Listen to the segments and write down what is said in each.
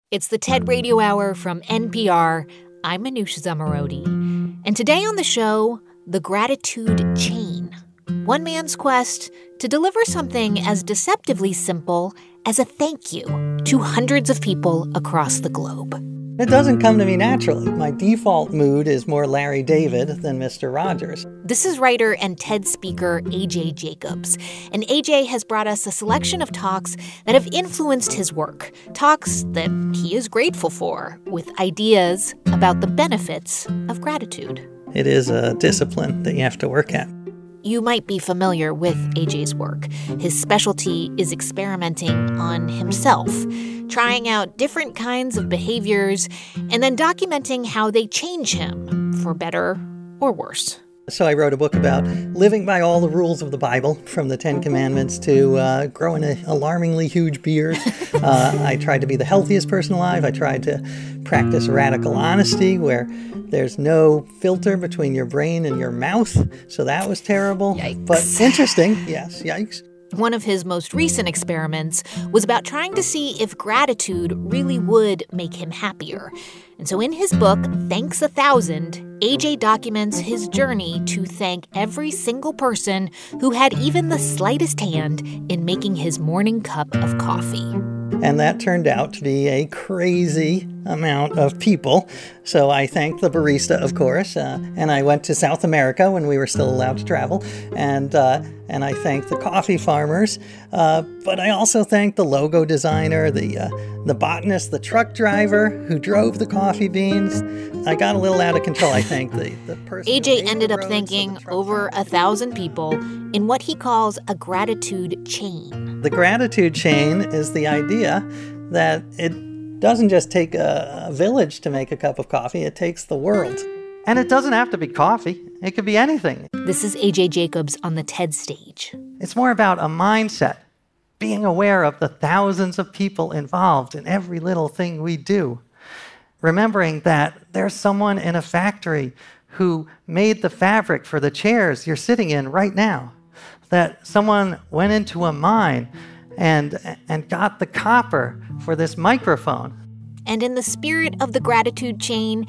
It's the TED Radio Hour from NPR. I'm Manoush Zomorodi. And today on the show, the gratitude chain. One man's quest to deliver something as deceptively simple as a thank you to hundreds of people across the globe. It doesn't come to me naturally. My default mood is more Larry David than Mr. Rogers. This is writer and TED speaker A.J. Jacobs. And A.J. has brought us a selection of talks that have influenced his work. Talks that he is grateful for, with ideas about the benefits of gratitude. It is a discipline that you have to work at. You might be familiar with A.J.'s work. His specialty is experimenting on himself, trying out different kinds of behaviors, and then documenting how they change him, for better or worse. So I wrote a book about living by all the rules of the Bible, from the Ten Commandments to growing an alarmingly huge beard. I tried to be the healthiest person alive. I tried to practice radical honesty, where there's no filter between your brain and your mouth. So that was terrible. Yikes. But interesting. Yes, yikes. One of his most recent experiments was about trying to see if gratitude really would make him happier. And so in his book, Thanks 1,000, A.J. documents his journey to thank every single person who had even the slightest hand in making his morning cup of coffee. And that turned out to be a crazy amount of people. So I thanked the barista, of course, and I went to South America when we were still allowed to travel, and I thanked the coffee farmers, but I also thanked the logo designer, the botanist, the truck driver who drove the coffee beans. I got a little out of control. I thanked the person. AJ ended up thanking over 1,000 people in what he calls a gratitude chain. The gratitude chain is the idea that it doesn't just take a village to make a cup of coffee, it takes the world. And it doesn't have to be coffee. It could be anything. This is A.J. Jacobs on the TED stage. It's more about a mindset, being aware of the thousands of people involved in every little thing we do. Remembering that there's someone in a factory who made the fabric for the chairs you're sitting in right now. That someone went into a mine and got the copper for this microphone. And in the spirit of the gratitude chain,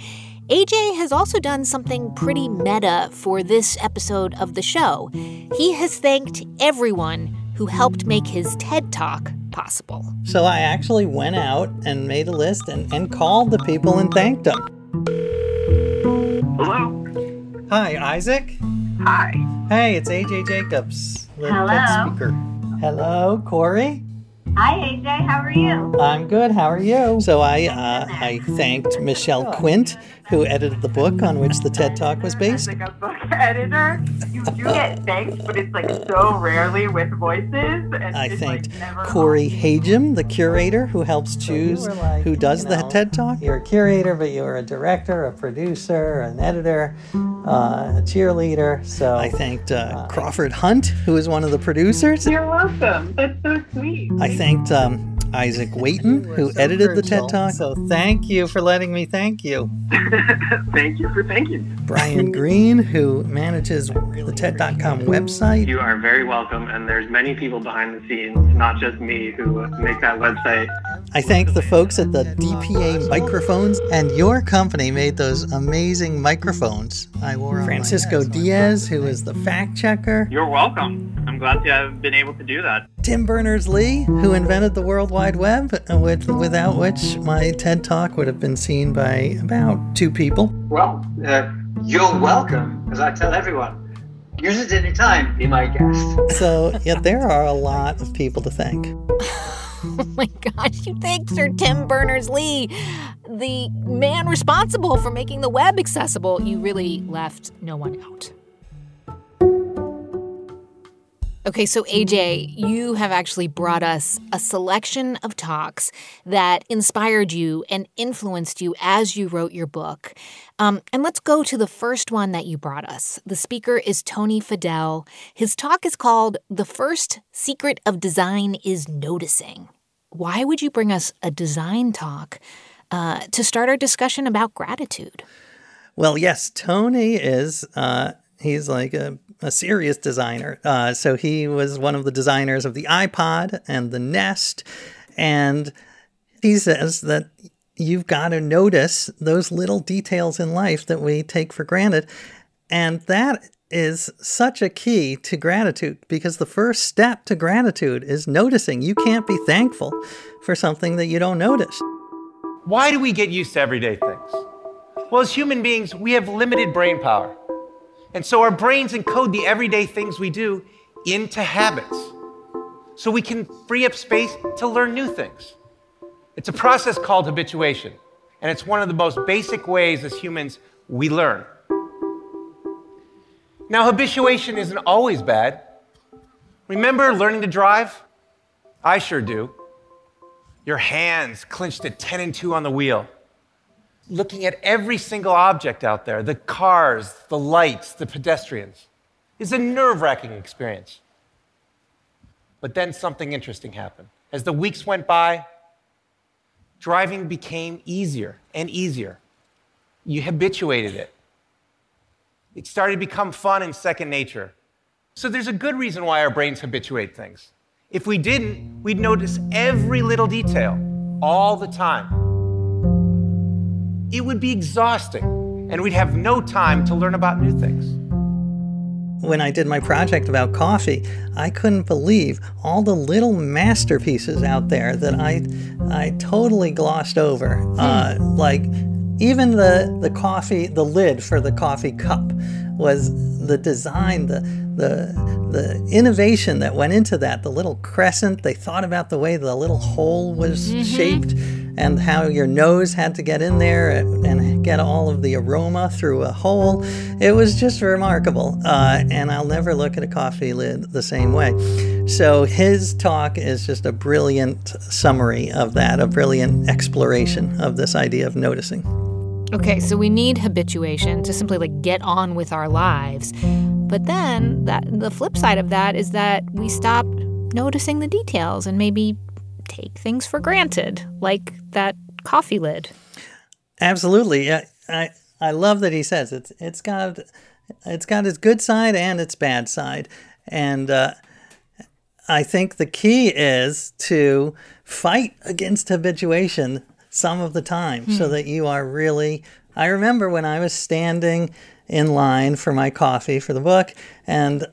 AJ has also done something pretty meta for this episode of the show. He has thanked everyone who helped make his TED Talk possible. So I actually went out and made a list and called the people and thanked them. Hello? Hi, Isaac? Hi. Hey, it's A.J. Jacobs, the Hello. TED speaker. Hello, Corey? Hi, AJ. How are you? I'm good. How are you? So I thanked Michelle Quint, who edited the book on which the TED Talk was based. As like a book editor, you do get thanked, but it's like so rarely with voices. And I it's thanked like never Corey Hagem, the curator who helps choose who does the TED Talk. You're a curator, but you're a director, a producer, an editor, a cheerleader. So I thanked Crawford Hunt, who is one of the producers. You're welcome. That's so sweet. I thanked Isaac Waiton, who edited the TED Talk. So thank you for letting me thank you. Thank you for thanking me. Brian Green, who manages the TED.com website. You are very welcome, and there's many people behind the scenes, not just me, who make that website. I thank the folks at the DPA microphones, and your company made those amazing microphones. I wore Francisco Diaz, who is the fact checker. You're welcome. I'm glad to have been able to do that. Tim Berners-Lee, who invented the World Wide Web, without which my TED Talk would have been seen by about 2 people. Well, you're welcome, as I tell everyone. Use it any time, be my guest. So, yeah, there are a lot of people to thank. Oh my gosh, you thanked Sir Tim Berners-Lee, the man responsible for making the web accessible. You really left no one out. Okay, so AJ, you have actually brought us a selection of talks that inspired you and influenced you as you wrote your book. And let's go to the first one that you brought us. The speaker is Tony Fadell. His talk is called The First Secret of Design is Noticing. Why would you bring us a design talk to start our discussion about gratitude? Well, yes, Tony is... He's like a serious designer. So he was one of the designers of the iPod and the Nest. And he says that you've got to notice those little details in life that we take for granted. And that is such a key to gratitude, because the first step to gratitude is noticing. You can't be thankful for something that you don't notice. Why do we get used to everyday things? Well, as human beings, we have limited brain power. And so our brains encode the everyday things we do into habits, so we can free up space to learn new things. It's a process called habituation, and it's one of the most basic ways as humans we learn. Now, habituation isn't always bad. Remember learning to drive? I sure do. Your hands clenched at 10 and 2 on the wheel, looking at every single object out there, the cars, the lights, the pedestrians, is a nerve-wracking experience. But then something interesting happened. As the weeks went by, driving became easier and easier. You habituated it. It started to become fun and second nature. So there's a good reason why our brains habituate things. If we didn't, we'd notice every little detail all the time. It would be exhausting, and we'd have no time to learn about new things. When I did my project about coffee, I couldn't believe all the little masterpieces out there that I totally glossed over. Like even the coffee, the lid for the coffee cup was the design, the innovation that went into that, the little crescent. They thought about the way the little hole was shaped and how your nose had to get in there and get all of the aroma through a hole. It was just remarkable. And I'll never look at a coffee lid the same way. So his talk is just a brilliant summary of that, a brilliant exploration of this idea of noticing. Okay, so we need habituation to simply get on with our lives. But then the flip side of that is that we stop noticing the details and maybe take things for granted, like that coffee lid. Absolutely. I love that he says it's got its good side and its bad side. And I think the key is to fight against habituation some of the time so that you are really... I remember when I was standing in line for my coffee for the book, and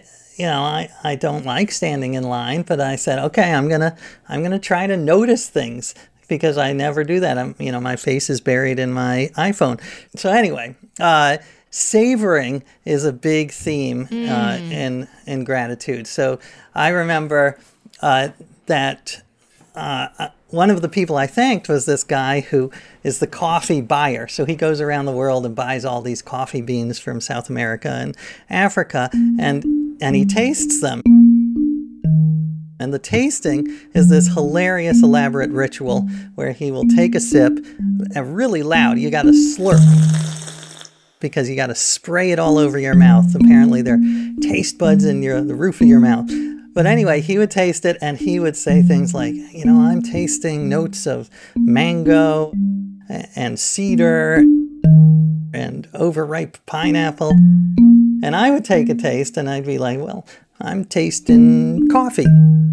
I don't like standing in line, but I said, okay, I'm gonna try to notice things, because I never do that. My face is buried in my iPhone. So anyway, savoring is a big theme in gratitude. So I remember that one of the people I thanked was this guy who is the coffee buyer. So he goes around the world and buys all these coffee beans from South America and Africa, and he tastes them. And the tasting is this hilarious, elaborate ritual where he will take a sip, and really loud. You got to slurp, because you got to spray it all over your mouth. Apparently, there are taste buds in the roof of your mouth. But anyway, he would taste it, and he would say things like, I'm tasting notes of mango and cedar and overripe pineapple. And I would take a taste, and I'd be like, well, I'm tasting coffee.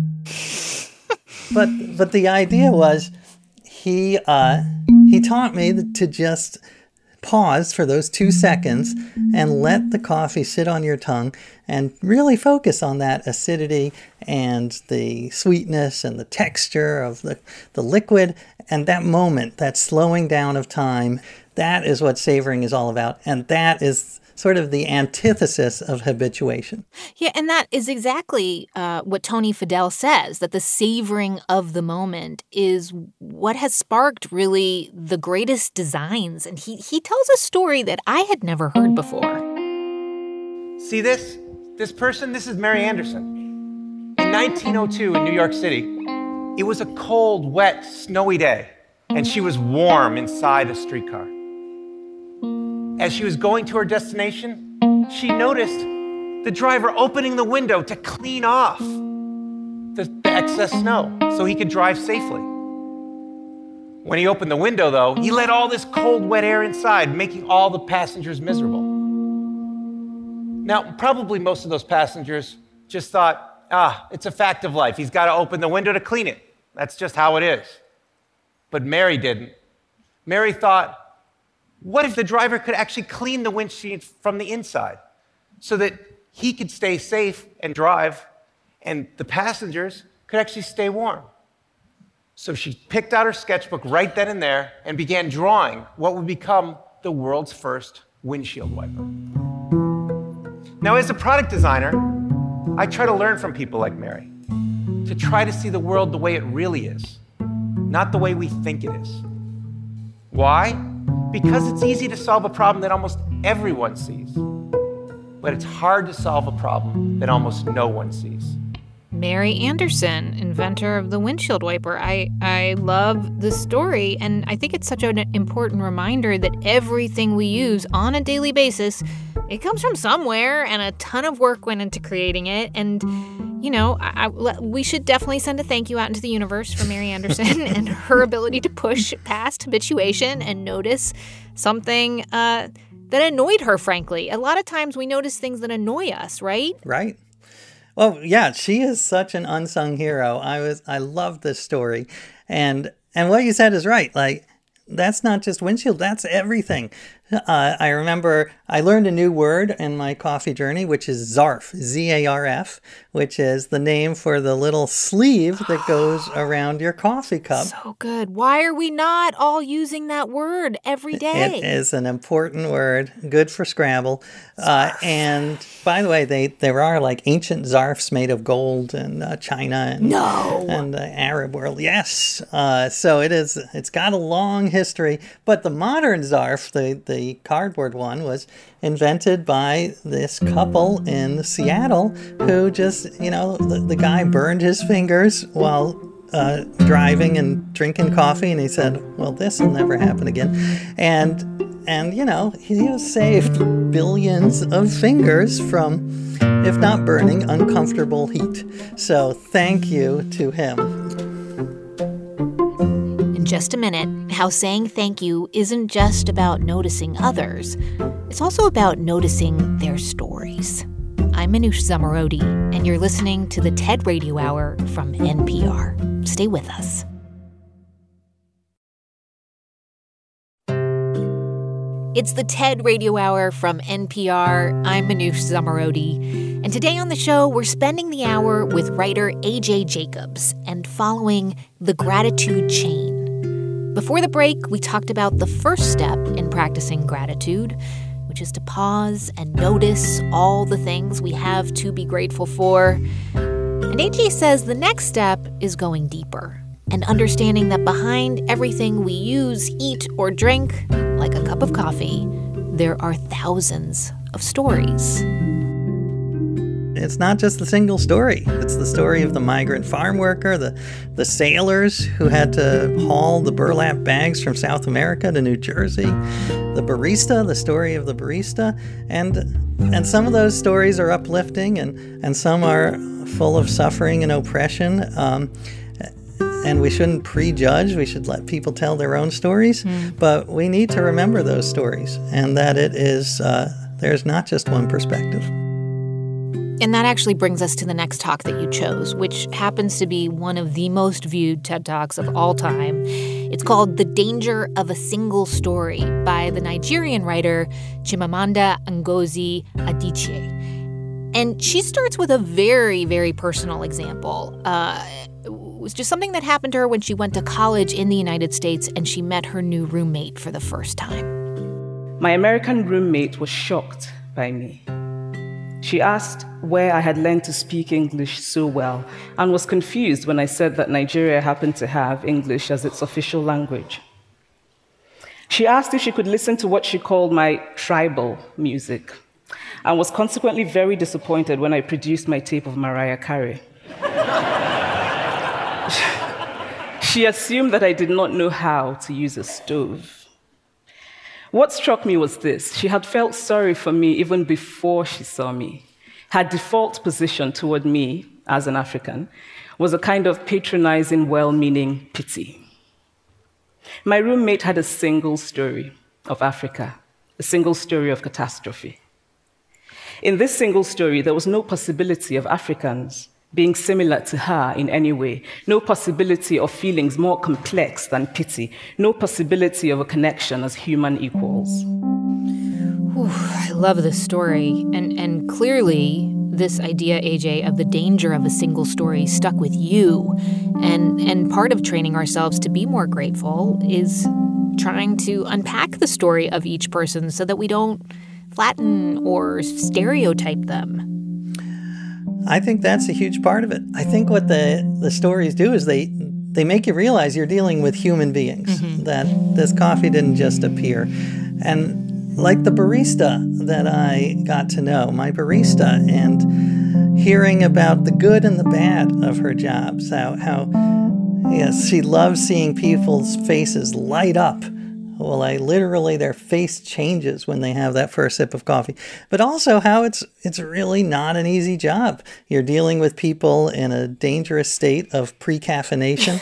But the idea was he taught me to just pause for those 2 seconds and let the coffee sit on your tongue and really focus on that acidity and the sweetness and the texture of the liquid, and that moment, that slowing down of time. That is what savoring is all about, and that is sort of the antithesis of habituation. Yeah, and that is exactly what Tony Fadell says, that the savoring of the moment is what has sparked really the greatest designs. And he tells a story that I had never heard before. See this? This person? This is Mary Anderson. In 1902 in New York City, it was a cold, wet, snowy day, and she was warm inside a streetcar. As she was going to her destination, she noticed the driver opening the window to clean off the excess snow so he could drive safely. When he opened the window, though, he let all this cold, wet air inside, making all the passengers miserable. Now, probably most of those passengers just thought, it's a fact of life. He's got to open the window to clean it. That's just how it is. But Mary didn't. Mary thought, what if the driver could actually clean the windshield from the inside so that he could stay safe and drive, and the passengers could actually stay warm? So she picked out her sketchbook right then and there and began drawing what would become the world's first windshield wiper. Now, as a product designer, I try to learn from people like Mary, to try to see the world the way it really is, not the way we think it is. Why? Because it's easy to solve a problem that almost everyone sees, but it's hard to solve a problem that almost no one sees. Mary Anderson, inventor of the windshield wiper. I love the story, and I think it's such an important reminder that everything we use on a daily basis, it comes from somewhere, and a ton of work went into creating it. And, you know, we should definitely send a thank you out into the universe for Mary Anderson and her ability to push past habituation and notice something that annoyed her, frankly. A lot of times we notice things that annoy us, right? Right. Well, yeah, she is such an unsung hero. I love this story. And what you said is right. Like, that's not just windshield, that's everything. I remember I learned a new word in my coffee journey, which is Zarf, Z-A-R-F, which is the name for the little sleeve that goes around your coffee cup. So good. Why are we not all using that word every day? It is an important word, good for Scrabble. And by the way, there are like ancient Zarfs made of gold in China and the Arab world. Yes. So it's got a long history. But the modern Zarf, the cardboard one, was invented by this couple in Seattle who just, the guy burned his fingers while driving and drinking coffee, and he said, well, this will never happen again. And he has saved billions of fingers from, if not burning, uncomfortable heat. So thank you to him. In just a minute, how saying thank you isn't just about noticing others. It's also about noticing their stories. I'm Manoush Zomorodi, and you're listening to the TED Radio Hour from NPR. Stay with us. It's the TED Radio Hour from NPR. I'm Manoush Zomorodi. And today on the show, we're spending the hour with writer A.J. Jacobs and following the gratitude chain. Before the break, we talked about the first step in practicing gratitude, which is to pause and notice all the things we have to be grateful for. And AJ says the next step is going deeper and understanding that behind everything we use, eat, or drink, like a cup of coffee, there are thousands of stories. It's not just a single story. It's the story of the migrant farm worker, the sailors who had to haul the burlap bags from South America to New Jersey, the barista, the story of the barista. And some of those stories are uplifting and some are full of suffering and oppression. And we shouldn't prejudge. We should let people tell their own stories. But we need to remember those stories and that it is there's not just one perspective. And that actually brings us to the next talk that you chose, which happens to be one of the most viewed TED Talks of all time. It's called The Danger of a Single Story by the Nigerian writer Chimamanda Ngozi Adichie. And she starts with a very, very personal example. It was just something that happened to her when she went to college in the United States and she met her new roommate for the first time. My American roommate was shocked by me. She asked where I had learned to speak English so well and was confused when I said that Nigeria happened to have English as its official language. She asked if she could listen to what she called my tribal music and was consequently very disappointed when I produced my tape of Mariah Carey. She assumed that I did not know how to use a stove. What struck me was this: she had felt sorry for me even before she saw me. Her default position toward me, as an African, was a kind of patronizing, well-meaning pity. My roommate had a single story of Africa, a single story of catastrophe. In this single story, there was no possibility of Africans being similar to her in any way, no possibility of feelings more complex than pity, no possibility of a connection as human equals. Whew, I love this story. And clearly, this idea, AJ, of the danger of a single story stuck with you. And part of training ourselves to be more grateful is trying to unpack the story of each person so that we don't flatten or stereotype them. I think that's a huge part of it. I think what the stories do is they make you realize you're dealing with human beings, that this coffee didn't just appear. And like the barista that I got to know, my barista, and hearing about the good and the bad of her jobs, how yes, she loves seeing people's faces light up. Well, literally their face changes when they have that first sip of coffee. But also how it's really not an easy job. You're dealing with people in a dangerous state of pre-caffeination.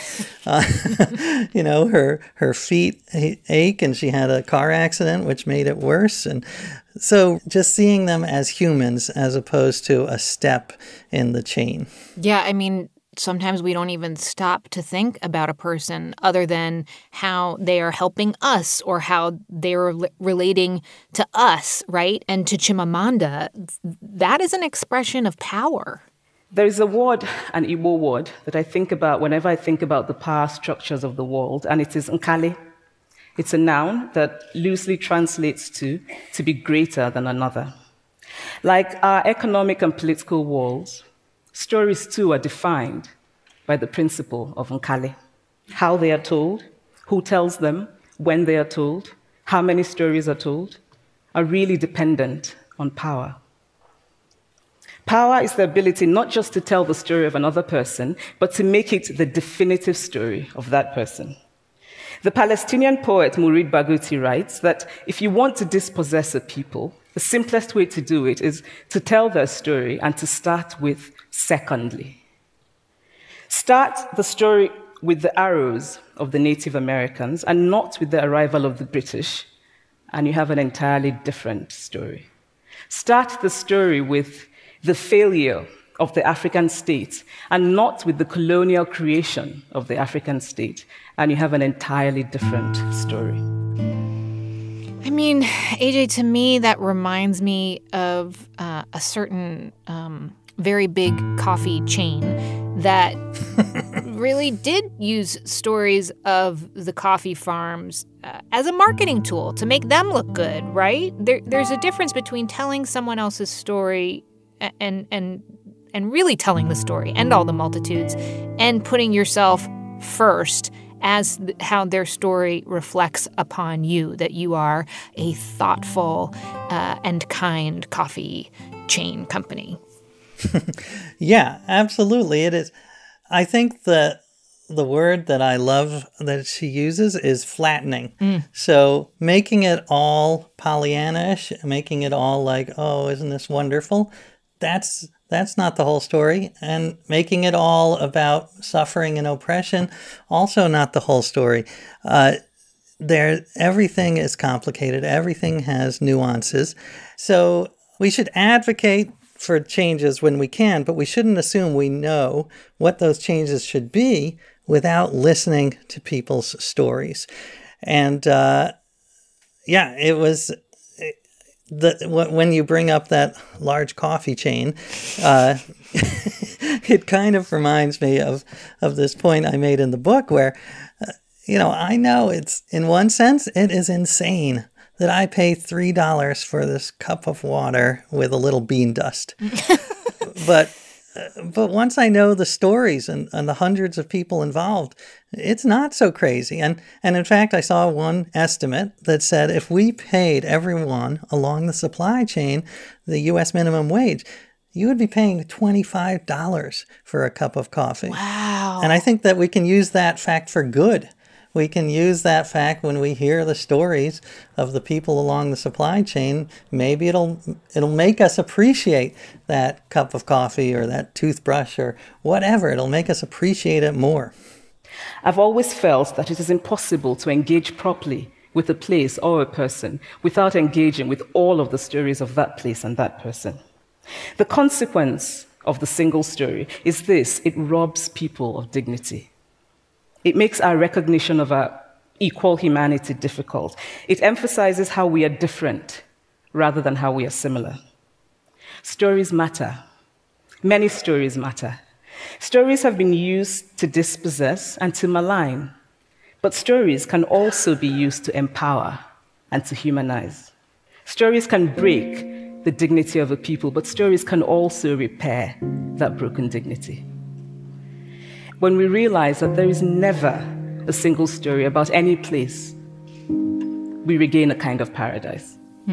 Her feet ache and she had a car accident, which made it worse. And so just seeing them as humans as opposed to a step in the chain. Yeah, I mean, sometimes we don't even stop to think about a person other than how they are helping us or how they're relating to us, right? And to Chimamanda, that is an expression of power. There is a word, an Igbo word, that I think about whenever I think about the power structures of the world, and it is nkali. It's a noun that loosely translates to be greater than another. Like our economic and political worlds, stories, too, are defined by the principle of nkali. How they are told, who tells them, when they are told, how many stories are told, are really dependent on power. Power is the ability not just to tell the story of another person, but to make it the definitive story of that person. The Palestinian poet Mourid Barghouti writes that if you want to dispossess a people, the simplest way to do it is to tell their story and to start with secondly. Start the story with the arrows of the Native Americans and not with the arrival of the British, and you have an entirely different story. Start the story with the failure of the African state and not with the colonial creation of the African state, and you have an entirely different story. I mean, AJ, to me, that reminds me of a certain very big coffee chain that really did use stories of the coffee farms as a marketing tool to make them look good, right? There's a difference between telling someone else's story and really telling the story and all the multitudes and putting yourself first as how their story reflects upon you, that you are a thoughtful and kind coffee chain company. Yeah, absolutely. It is. I think the word that I love that she uses is flattening. So making it all Pollyanna-ish, making it all like, oh, isn't this wonderful? That's not the whole story. And making it all about suffering and oppression, also not the whole story. Everything is complicated. Everything has nuances. So we should advocate for changes when we can, but we shouldn't assume we know what those changes should be without listening to people's stories. And it was when you bring up that large coffee chain, it kind of reminds me of this point I made in the book where, I know it's, in one sense, it is insane that I pay $3 for this cup of water with a little bean dust. But once I know the stories and the hundreds of people involved, it's not so crazy. And in fact, I saw one estimate that said if we paid everyone along the supply chain the U.S. minimum wage, you would be paying $25 for a cup of coffee. Wow. And I think that we can use that fact for good. We can use that fact when we hear the stories of the people along the supply chain. Maybe it'll make us appreciate that cup of coffee or that toothbrush or whatever. It'll make us appreciate it more. I've always felt that it is impossible to engage properly with a place or a person without engaging with all of the stories of that place and that person. The consequence of the single story is this: it robs people of dignity. It makes our recognition of our equal humanity difficult. It emphasizes how we are different rather than how we are similar. Stories matter. Many stories matter. Stories have been used to dispossess and to malign, but stories can also be used to empower and to humanize. Stories can break the dignity of a people, but stories can also repair that broken dignity. When we realize that there is never a single story about any place, we regain a kind of paradise.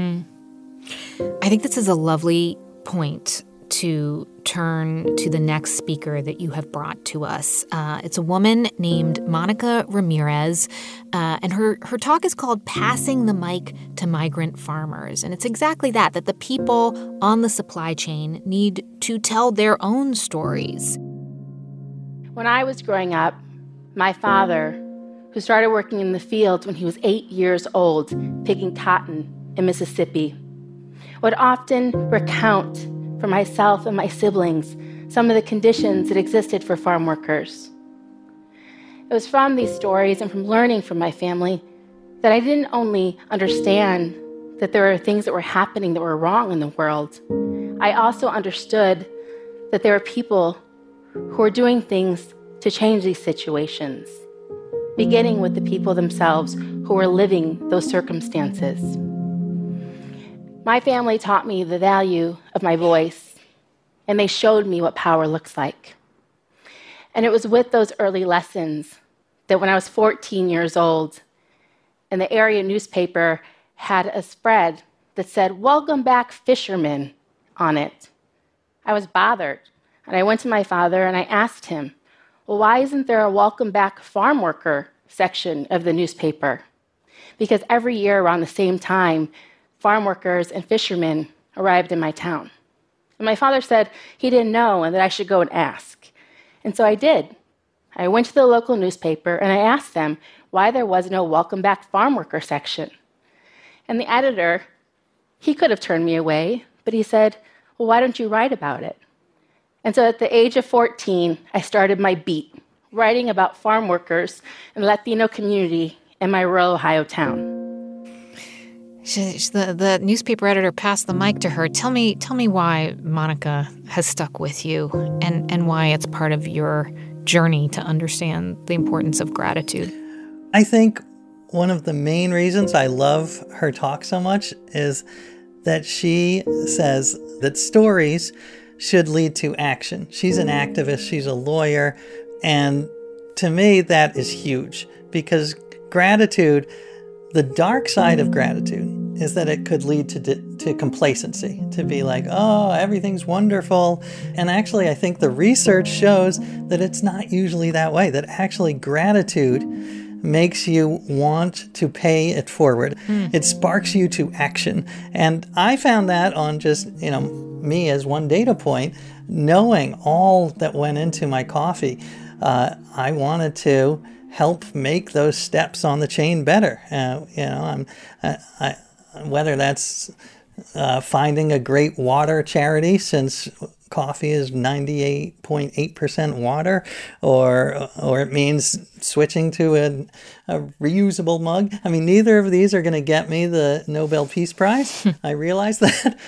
I think this is a lovely point to turn to the next speaker that you have brought to us. It's a woman named Monica Ramirez, and her talk is called Passing the Mic to Migrant Farmers. And it's exactly that the people on the supply chain need to tell their own stories. When I was growing up, my father, who started working in the fields when he was 8 years old, picking cotton in Mississippi, would often recount for myself and my siblings some of the conditions that existed for farm workers. It was from these stories and from learning from my family that I didn't only understand that there were things that were happening that were wrong in the world, I also understood that there were people who were doing things to change these situations, beginning with the people themselves who were living those circumstances. My family taught me the value of my voice, and they showed me what power looks like. And it was with those early lessons that when I was 14 years old, and the area newspaper had a spread that said, "Welcome back, fishermen," on it, I was bothered. And I went to my father and I asked him, well, why isn't there a welcome back farm worker section of the newspaper? Because every year around the same time, farm workers and fishermen arrived in my town. And my father said he didn't know and that I should go and ask. And so I did. I went to the local newspaper and I asked them why there was no welcome back farm worker section. And the editor, he could have turned me away, but he said, well, why don't you write about it? And so at the age of 14, I started my beat, writing about farm workers in the Latino community in my rural Ohio town. The newspaper editor passed the mic to her. Tell me why Monica has stuck with you and why it's part of your journey to understand the importance of gratitude. I think one of the main reasons I love her talk so much is that she says that stories should lead to action. She's an activist, she's a lawyer, and to me that is huge because gratitude, the dark side of gratitude is that it could lead to complacency, to be like, oh, everything's wonderful. And actually, I think the research shows that it's not usually that way, that actually gratitude makes you want to pay it forward. It sparks you to action. And I found that on just, me as one data point, knowing all that went into my coffee. I wanted to help make those steps on the chain better. Whether that's finding a great water charity, since coffee is 98.8% water, or it means switching to a reusable mug. I mean, neither of these are going to get me the Nobel Peace Prize. I realize that,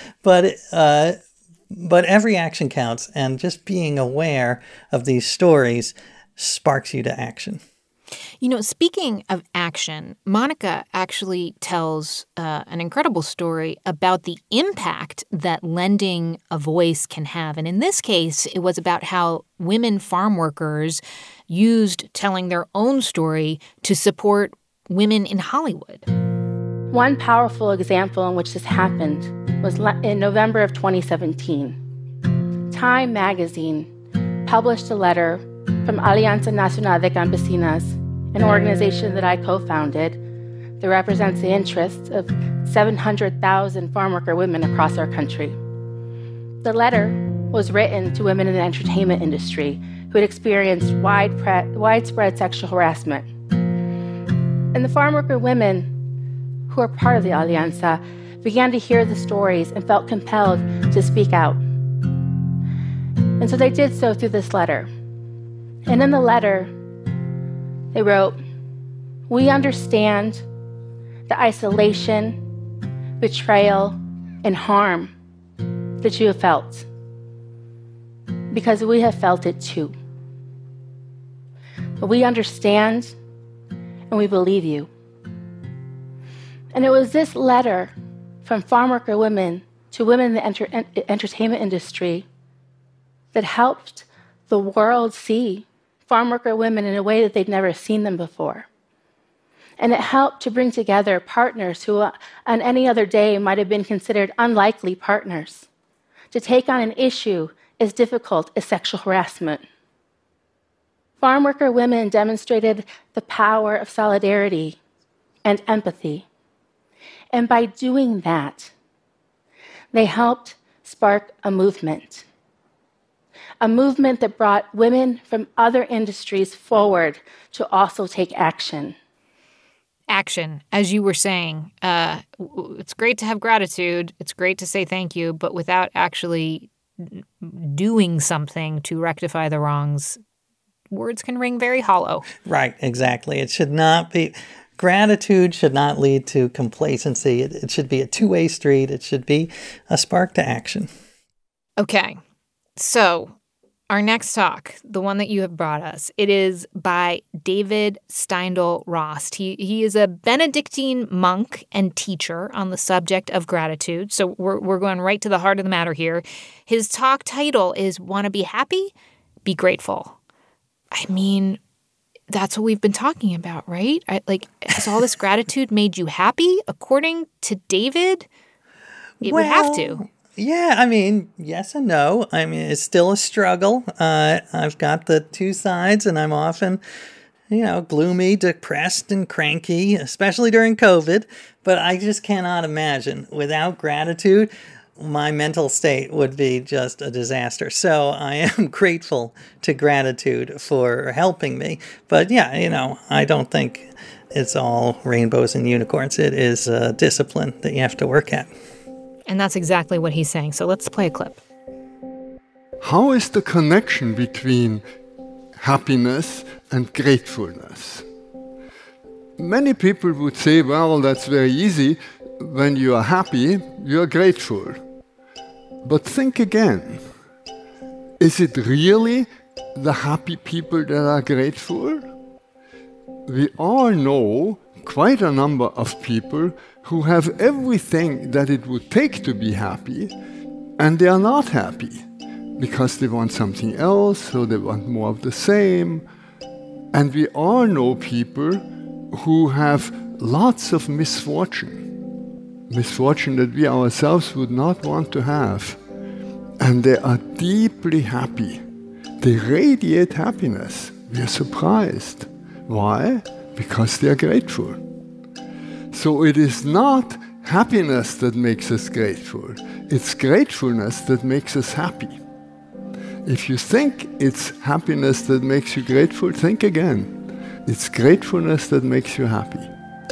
but every action counts, and just being aware of these stories sparks you to action. Speaking of action, Monica actually tells an incredible story about the impact that lending a voice can have. And in this case, it was about how women farm workers used telling their own story to support women in Hollywood. One powerful example in which this happened was in November of 2017. Time magazine published a letter from Alianza Nacional de Campesinas, an organization that I co-founded that represents the interests of 700,000 farm worker women across our country. The letter was written to women in the entertainment industry who had experienced widespread sexual harassment. And the farm worker women who are part of the Alianza began to hear the stories and felt compelled to speak out. And so they did so through this letter. And in the letter, they wrote, "We understand the isolation, betrayal, and harm that you have felt, because we have felt it too. But we understand and we believe you." And it was this letter from farm worker women to women in the entertainment industry that helped the world see farm worker women in a way that they'd never seen them before. And it helped to bring together partners who on any other day might have been considered unlikely partners to take on an issue as difficult as sexual harassment. Farm worker women demonstrated the power of solidarity and empathy. And by doing that, they helped spark a movement that brought women from other industries forward to also take action. Action, as you were saying, it's great to have gratitude. It's great to say thank you, but without actually doing something to rectify the wrongs, words can ring very hollow. Right, exactly. It should not be, gratitude should not lead to complacency. It should be a two-way street. It should be a spark to action. Okay, so our next talk, the one that you have brought us, it is by David Steindl-Rast. He is a Benedictine monk and teacher on the subject of gratitude. So we're going right to the heart of the matter here. His talk title is "Want to be happy? Be grateful." I mean, that's what we've been talking about, right? Has all this gratitude made you happy? According to David, it would have to. Yeah, I mean, yes and no. I mean, it's still a struggle. I've got the two sides, and I'm often, gloomy, depressed, and cranky, especially during COVID. But I just cannot imagine, without gratitude, my mental state would be just a disaster. So I am grateful to gratitude for helping me. But yeah, I don't think it's all rainbows and unicorns. It is a discipline that you have to work at. And that's exactly what he's saying. So let's play a clip. How is the connection between happiness and gratefulness? Many people would say, well, that's very easy. When you are happy, you are grateful. But think again. Is it really the happy people that are grateful? We all know quite a number of people who have everything that it would take to be happy, and they are not happy because they want something else, or they want more of the same. And we all know people who have lots of misfortune that we ourselves would not want to have. And they are deeply happy. They radiate happiness. We are surprised. Why? Because they are grateful. So it is not happiness that makes us grateful. It's gratefulness that makes us happy. If you think it's happiness that makes you grateful, think again. It's gratefulness that makes you happy.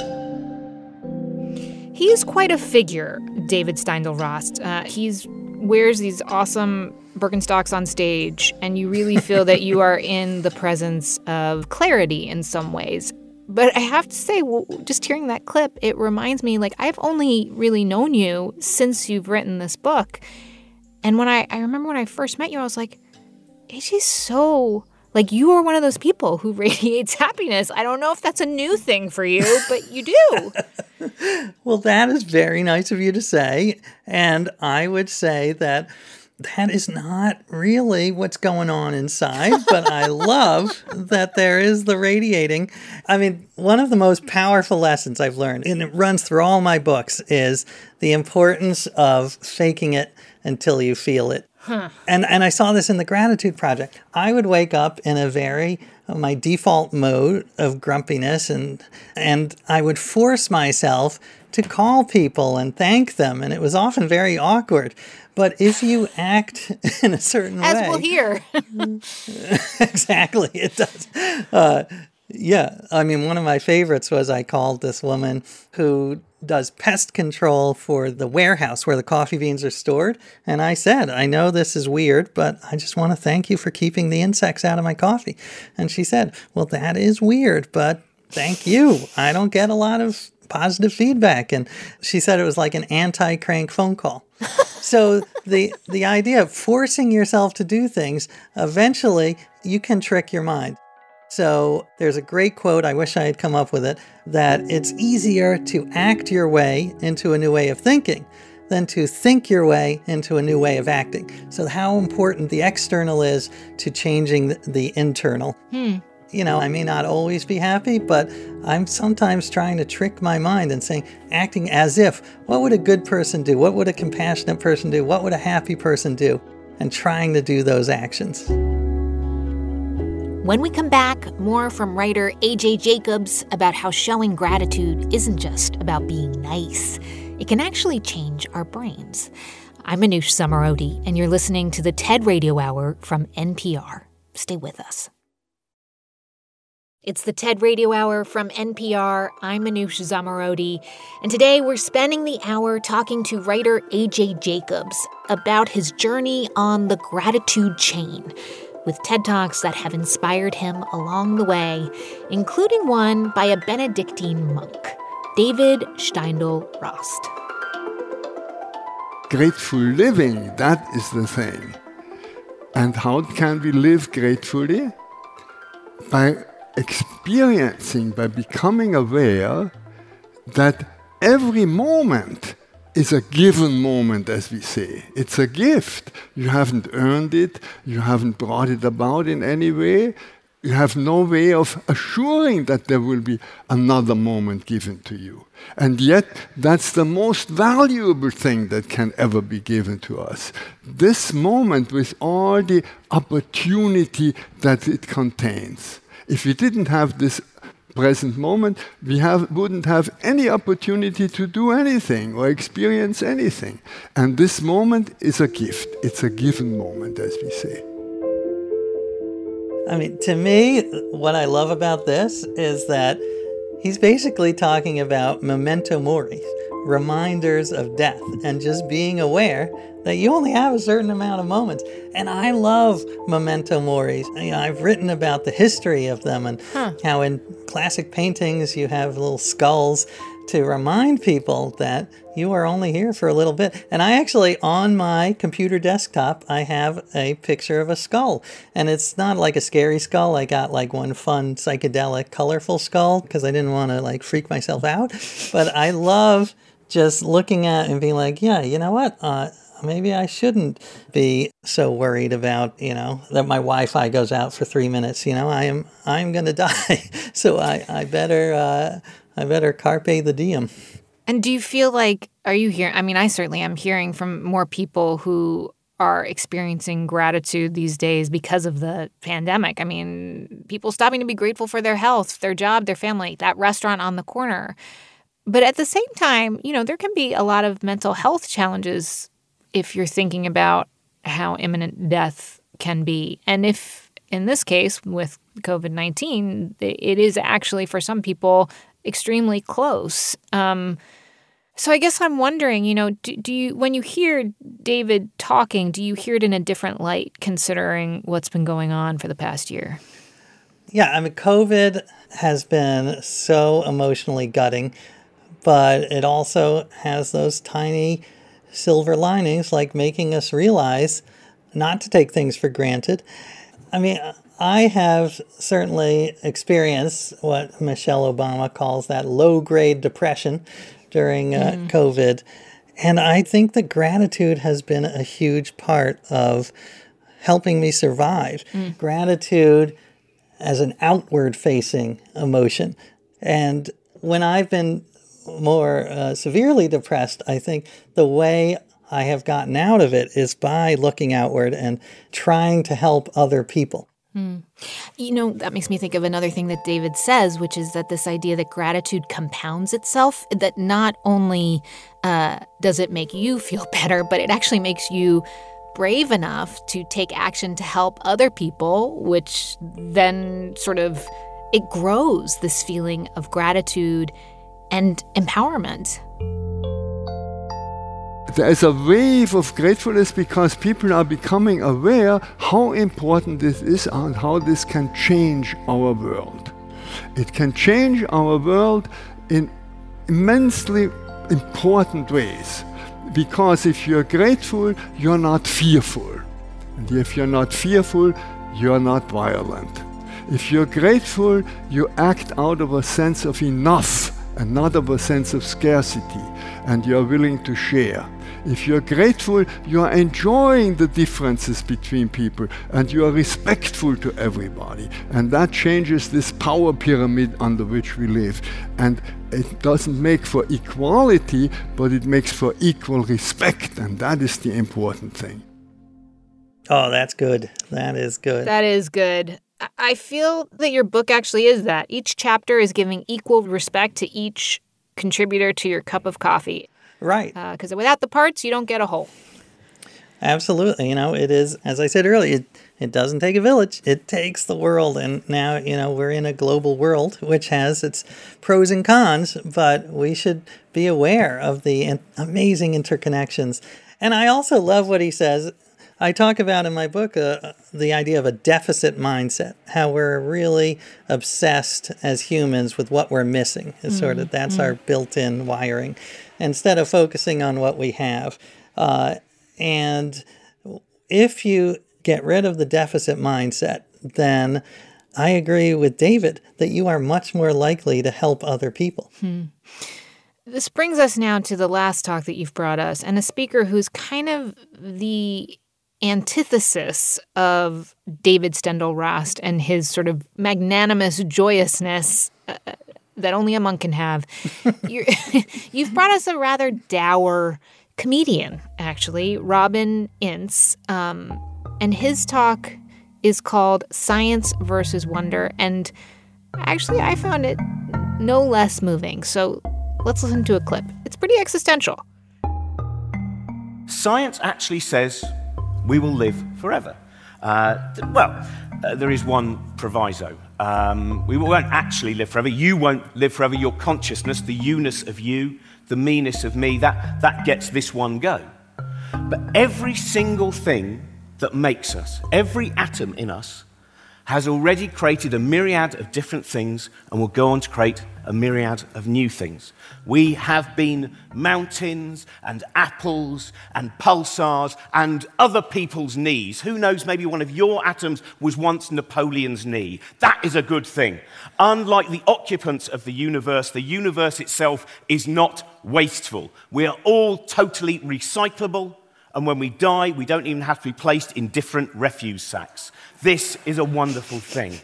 He is quite a figure, David Steindl-Rast. He wears these awesome Birkenstocks on stage, and you really feel that you are in the presence of clarity in some ways. But I have to say, just hearing that clip, it reminds me, I've only really known you since you've written this book. And when I remember when I first met you, I was like, AJ's so, you are one of those people who radiates happiness. I don't know if that's a new thing for you, but you do. Well, that is very nice of you to say. And I would say that is not really what's going on inside, but I love that there is the radiating. I mean, one of the most powerful lessons I've learned, and it runs through all my books, is the importance of faking it until you feel it. Huh. And I saw this in the Gratitude Project. I would wake up in my default mode of grumpiness, and I would force myself to call people and thank them, and it was often very awkward. But if you act in a certain way... As we'll hear. Exactly, it does. Yeah, I mean, one of my favorites was I called this woman who does pest control for the warehouse where the coffee beans are stored. And I said, I know this is weird, but I just want to thank you for keeping the insects out of my coffee. And she said, well, that is weird, but thank you. I don't get a lot of positive feedback. And she said it was like an anti-crank phone call. So the idea of forcing yourself to do things, eventually you can trick your mind. So there's a great quote, I wish I had come up with it, that it's easier to act your way into a new way of thinking than to think your way into a new way of acting. So how important the external is to changing the internal. You know, I may not always be happy, but I'm sometimes trying to trick my mind and saying, acting as if, what would a good person do? What would a compassionate person do? What would a happy person do? And trying to do those actions. When we come back, more from writer A.J. Jacobs about how showing gratitude isn't just about being nice. It can actually change our brains. I'm Manoush Zomorodi, and you're listening to the TED Radio Hour from NPR. Stay with us. It's the TED Radio Hour from NPR. I'm Manoush Zomorodi, and today we're spending the hour talking to writer A.J. Jacobs about his journey on the gratitude chain, with TED Talks that have inspired him along the way, including one by a Benedictine monk, David Steindl-Rast. Grateful living, that is the thing. And how can we live gratefully? By experiencing, by becoming aware that every moment is a given moment, as we say. It's a gift. You haven't earned it. You haven't brought it about in any way. You have no way of assuring that there will be another moment given to you. And yet, that's the most valuable thing that can ever be given to us. This moment with all the opportunity that it contains. If we didn't have this present moment, we wouldn't have any opportunity to do anything or experience anything. And this moment is a gift. It's a given moment, as we say. I mean, to me, what I love about this is that he's basically talking about memento mori, reminders of death, and just being aware that you only have a certain amount of moments. And I love memento moris. You know, I've written about the history of them and how in classic paintings you have little skulls to remind people that you are only here for a little bit. And I actually, on my computer desktop, I have a picture of a skull. And it's not like a scary skull. I got like one fun, psychedelic, colorful skull because I didn't want to like freak myself out. But I love just looking at and being like, yeah, you know what? Maybe I shouldn't be so worried about, you know, that my Wi-Fi goes out for 3 minutes. You know, I'm going to die. So I better carpe the diem. And do you feel like, are you hearing, I mean, I certainly am hearing from more people who are experiencing gratitude these days because of the pandemic. I mean, people stopping to be grateful for their health, their job, their family, that restaurant on the corner. But at the same time, you know, there can be a lot of mental health challenges if you're thinking about how imminent death can be. And if, in this case, with COVID-19, it is actually, for some people, extremely close. So I guess I'm wondering, you know, do you, when you hear David talking, do you hear it in a different light, considering what's been going on for the past year? Yeah, I mean, COVID has been so emotionally gutting, but it also has those tiny silver linings, like making us realize not to take things for granted. I mean, I have certainly experienced what Michelle Obama calls that low-grade depression during COVID. And I think that gratitude has been a huge part of helping me survive. Gratitude as an outward-facing emotion. And when I've been more severely depressed, I think the way I have gotten out of it is by looking outward and trying to help other people. You know, that makes me think of another thing that David says, which is that this idea that gratitude compounds itself, that not only does it make you feel better, but it actually makes you brave enough to take action to help other people, which then sort of it grows this feeling of gratitude and empowerment. There's a wave of gratefulness because people are becoming aware how important this is and how this can change our world. It can change our world in immensely important ways. Because if you're grateful, you're not fearful. And if you're not fearful, you're not violent. If you're grateful, you act out of a sense of enough and not of a sense of scarcity, and you're willing to share. If you're grateful, you are enjoying the differences between people and you are respectful to everybody. And that changes this power pyramid under which we live. And it doesn't make for equality, but it makes for equal respect. And that is the important thing. Oh, that's good. That is good. That is good. I feel that your book actually is that. Each chapter is giving equal respect to each contributor to your cup of coffee. Right. Because without the parts, you don't get a whole. Absolutely. It is, as I said earlier, it doesn't take a village. It takes the world. And now, we're in a global world, which has its pros and cons, but we should be aware of the amazing interconnections. And I also love what he says. I talk about in my book the idea of a deficit mindset, how we're really obsessed as humans with what we're missing. It's sort of that's our built-in wiring, instead of focusing on what we have. And if you get rid of the deficit mindset, then I agree with David that you are much more likely to help other people. This brings us now to the last talk that you've brought us, and a speaker who's kind of the antithesis of David Steindl-Rast and his sort of magnanimous joyousness that only a monk can have. You've brought us a rather dour comedian, actually, Robin Ince, and his talk is called Science versus Wonder, and actually I found it no less moving. So let's listen to a clip. It's pretty existential. Science actually says we will live forever. There is one proviso. We won't actually live forever. You won't live forever. Your consciousness, the you-ness of you, the me-ness of me, that gets this one go. But every single thing that makes us, every atom in us, has already created a myriad of different things and will go on to create a myriad of new things. We have been mountains and apples and pulsars and other people's knees. Who knows, maybe one of your atoms was once Napoleon's knee. That is a good thing. Unlike the occupants of the universe itself is not wasteful. We are all totally recyclable. And when we die, we don't even have to be placed in different refuse sacks. This is a wonderful thing.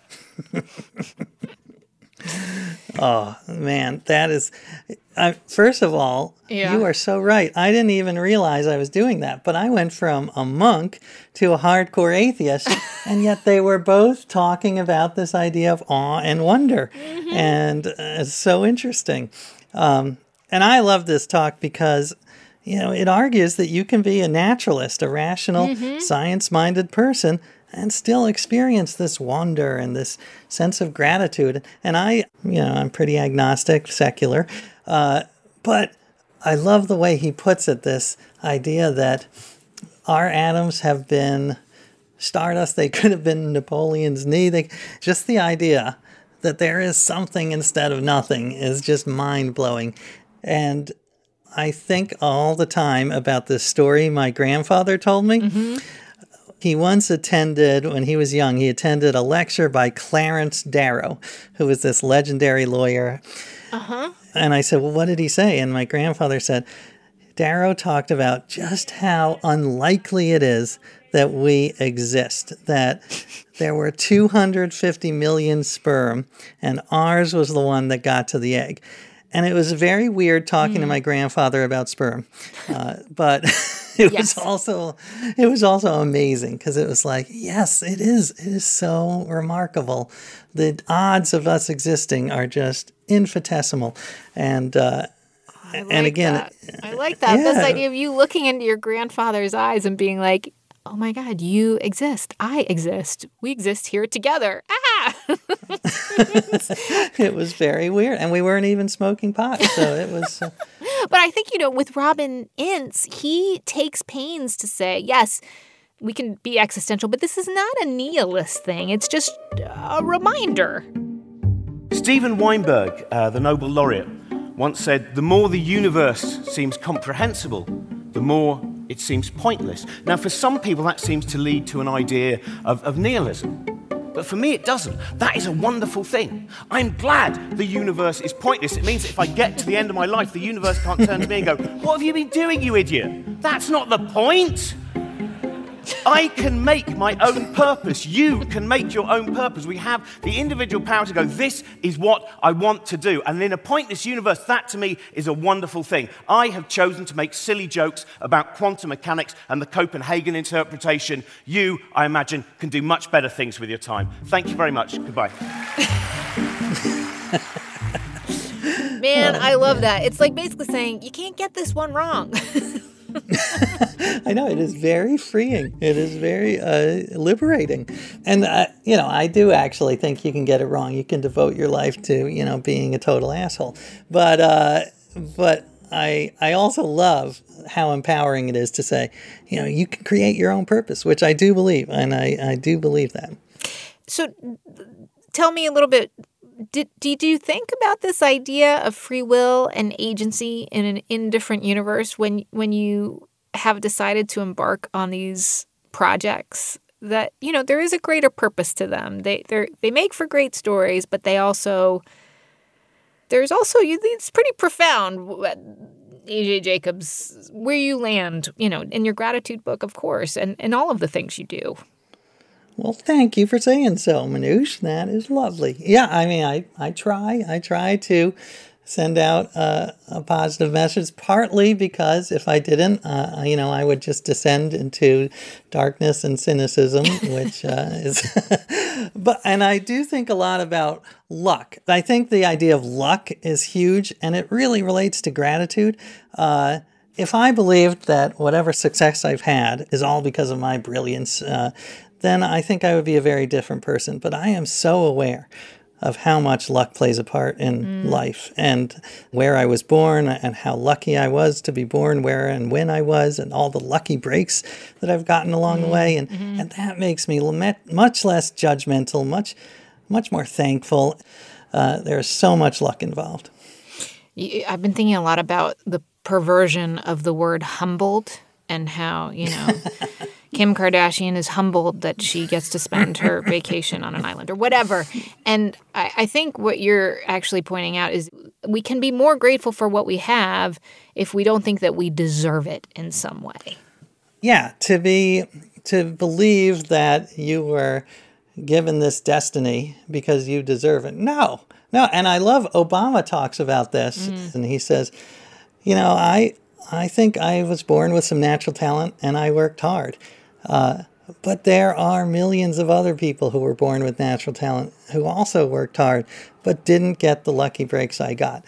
Oh, man, that is... first of all, You are so right. I didn't even realize I was doing that. But I went from a monk to a hardcore atheist, and yet they were both talking about this idea of awe and wonder. Mm-hmm. And it's so interesting. And I love this talk because... it argues that you can be a naturalist, a rational, science-minded person, and still experience this wonder and this sense of gratitude. And I'm pretty agnostic, secular, but I love the way he puts it, this idea that our atoms have been stardust, they could have been Napoleon's knee. Just the idea that there is something instead of nothing is just mind-blowing. And I think all the time about this story my grandfather told me. Mm-hmm. He once attended, when he was young, he attended a lecture by Clarence Darrow, who was this legendary lawyer. Uh-huh. And I said, well, what did he say? And my grandfather said, Darrow talked about just how unlikely it is that we exist, that there were 250 million sperm, and ours was the one that got to the egg. And it was very weird talking to my grandfather about sperm, but it was also amazing because it was like, yes, it is so remarkable. The odds of us existing are just infinitesimal, and again, I like that. This idea of you looking into your grandfather's eyes and being like, oh my God, you exist. I exist. We exist here together. Ah! Yeah. It was very weird. And we weren't even smoking pot. So it was. But I think, with Robin Ince, he takes pains to say, yes, we can be existential, but this is not a nihilist thing. It's just a reminder. Steven Weinberg, the Nobel laureate, once said, "The more the universe seems comprehensible, the more it seems pointless." Now, for some people, that seems to lead to an idea of nihilism. But for me, it doesn't. That is a wonderful thing. I'm glad the universe is pointless. It means that if I get to the end of my life, the universe can't turn to me and go, "What have you been doing, you idiot? That's not the point." I can make my own purpose. You can make your own purpose. We have the individual power to go, this is what I want to do. And in a pointless universe, that to me is a wonderful thing. I have chosen to make silly jokes about quantum mechanics and the Copenhagen interpretation. You, I imagine, can do much better things with your time. Thank you very much. Goodbye. Man, I love that. It's like basically saying, you can't get this one wrong. I know, it is very freeing. It is very liberating. And, I do actually think you can get it wrong. You can devote your life to, being a total asshole. But I also love how empowering it is to say, you can create your own purpose, which I do believe. And I do believe that. So tell me a little bit. Did you think about this idea of free will and agency in an indifferent universe when you have decided to embark on these projects? That there is a greater purpose to them. They make for great stories, but there's also it's pretty profound. A.J. Jacobs, where you land, in your gratitude book, of course, and all of the things you do. Well, thank you for saying so, Manoush. That is lovely. Yeah, I mean, I try to send out a positive message, partly because if I didn't, I would just descend into darkness and cynicism, which is... And I do think a lot about luck. I think the idea of luck is huge, and it really relates to gratitude. If I believed that whatever success I've had is all because of my brilliance, then I think I would be a very different person. But I am so aware of how much luck plays a part in life and where I was born and how lucky I was to be born where and when I was and all the lucky breaks that I've gotten along the way. And that makes me much less judgmental, much more thankful. There's so much luck involved. I've been thinking a lot about the perversion of the word humbled and how, Kim Kardashian is humbled that she gets to spend her vacation on an island or whatever. And I think what you're actually pointing out is we can be more grateful for what we have if we don't think that we deserve it in some way. Yeah, to believe that you were given this destiny because you deserve it. No. And I love Obama talks about this. And he says, I think I was born with some natural talent and I worked hard. But there are millions of other people who were born with natural talent who also worked hard, but didn't get the lucky breaks I got.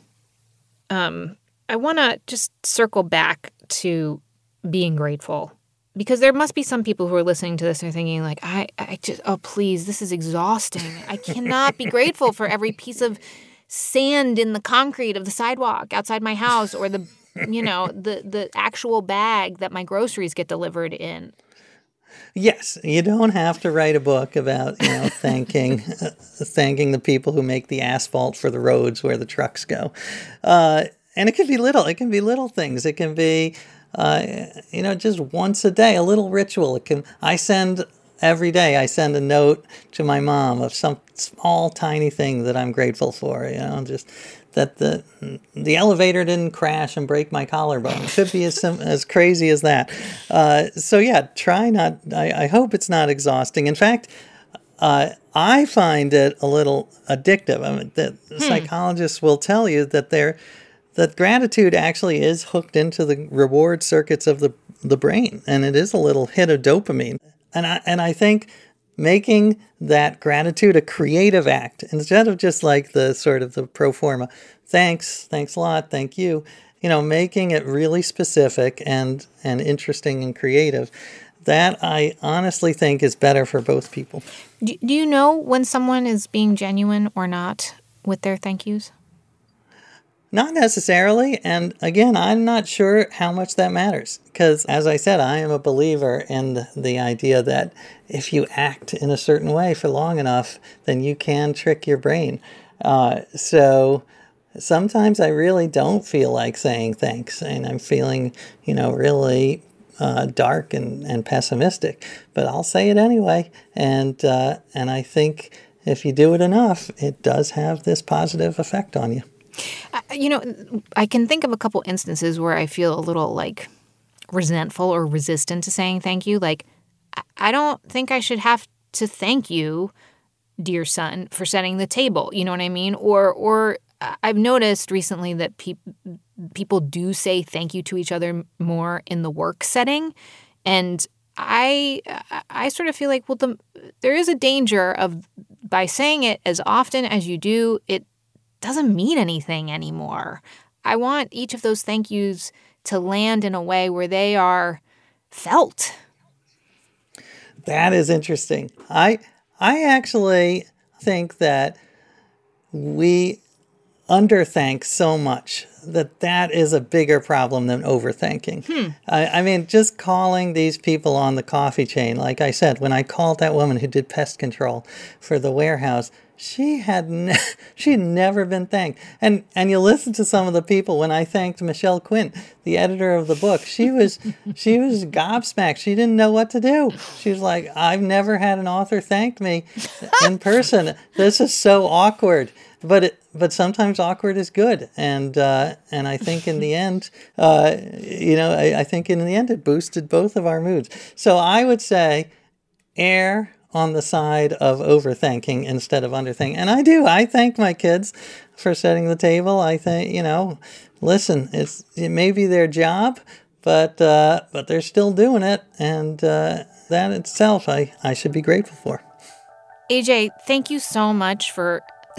I want to just circle back to being grateful, because there must be some people who are listening to this and are thinking like, I just, oh, please, this is exhausting. I cannot be grateful for every piece of sand in the concrete of the sidewalk outside my house or the actual bag that my groceries get delivered in. Yes, you don't have to write a book about, thanking the people who make the asphalt for the roads where the trucks go. And it can be little. It can be little things. It can be, just once a day, a little ritual. Every day I send a note to my mom of some small, tiny thing that I'm grateful for, just that the elevator didn't crash and break my collarbone. It could be as crazy as that. So yeah, try not, I hope it's not exhausting. In fact, I find it a little addictive. I mean, the psychologists will tell you that gratitude actually is hooked into the reward circuits of the brain, and it is a little hit of dopamine. And I think making that gratitude a creative act instead of just like the sort of the pro forma, thanks a lot, thank you, making it really specific and interesting and creative, that I honestly think is better for both people. Do you know when someone is being genuine or not with their thank yous? Not necessarily. And again, I'm not sure how much that matters. Because as I said, I am a believer in the idea that if you act in a certain way for long enough, then you can trick your brain. So sometimes I really don't feel like saying thanks. And I'm feeling, really dark and pessimistic. But I'll say it anyway. And I think if you do it enough, it does have this positive effect on you. I can think of a couple instances where I feel a little resentful or resistant to saying thank you. Like, I don't think I should have to thank you, dear son, for setting the table. You know what I mean? Or I've noticed recently that people do say thank you to each other more in the work setting. And I sort of feel like, there is a danger of, by saying it as often as you do, it doesn't mean anything anymore. I want each of those thank yous to land in a way where they are felt. That is interesting. I actually think that we underthank so much that is a bigger problem than overthanking. I mean, just calling these people on the coffee chain, like I said, when I called that woman who did pest control for the warehouse, she had never been thanked. And you listen to some of the people when I thanked Michelle Quint, the editor of the book, she was gobsmacked. She didn't know what to do. She was like, I've never had an author thank me in person. This is so awkward. But sometimes awkward is good, and I think in the end, I think in the end it boosted both of our moods. So I would say, err on the side of overthanking instead of underthanking. And I do. I thank my kids for setting the table. I think, listen, it may be their job, but they're still doing it, and that itself I should be grateful for. AJ, thank you so much for.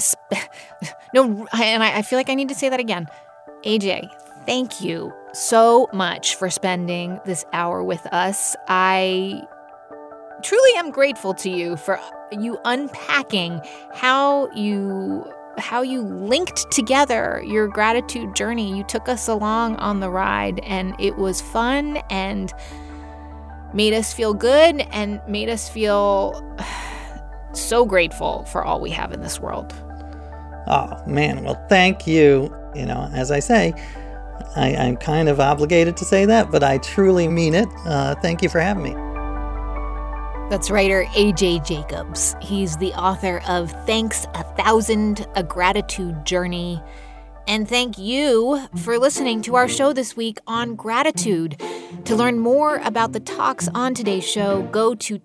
No, and I feel like I need to say that again. AJ, thank you so much for spending this hour with us. I truly am grateful to you for you unpacking how you linked together your gratitude journey. You took us along on the ride, and it was fun and made us feel good and made us feel so grateful for all we have in this world. Oh, man. Well, thank you. As I say, I'm kind of obligated to say that, but I truly mean it. Thank you for having me. That's writer AJ Jacobs. He's the author of Thanks 1,000, A Gratitude Journey. And thank you for listening to our show this week on gratitude. To learn more about the talks on today's show, go to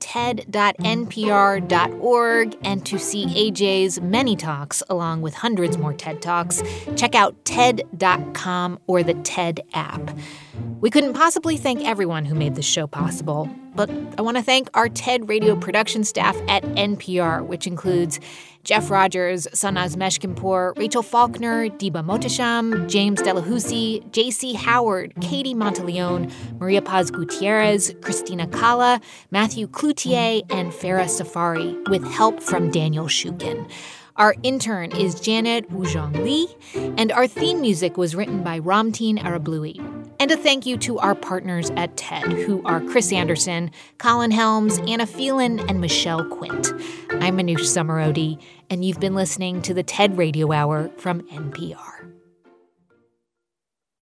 ted.npr.org, and to see AJ's many talks, along with hundreds more TED Talks, check out TED.com or the TED app. We couldn't possibly thank everyone who made this show possible, but I want to thank our TED Radio production staff at NPR, which includes Jeff Rogers, Sanaz Meshkinpour, Rachel Faulkner, Diba Mohtasham, James Delahousie, J.C. Howard, Katie Monteleone, Maria Paz Gutierrez, Christina Kala, Matthew Cloutier, and Farah Safari, with help from Daniel Shukin. Our intern is Janet Wuzhong Lee, and our theme music was written by Ramteen Arablouei. And a thank you to our partners at TED, who are Chris Anderson, Colin Helms, Anna Phelan, and Michelle Quint. I'm Manoush Zomorodi, and you've been listening to the TED Radio Hour from NPR.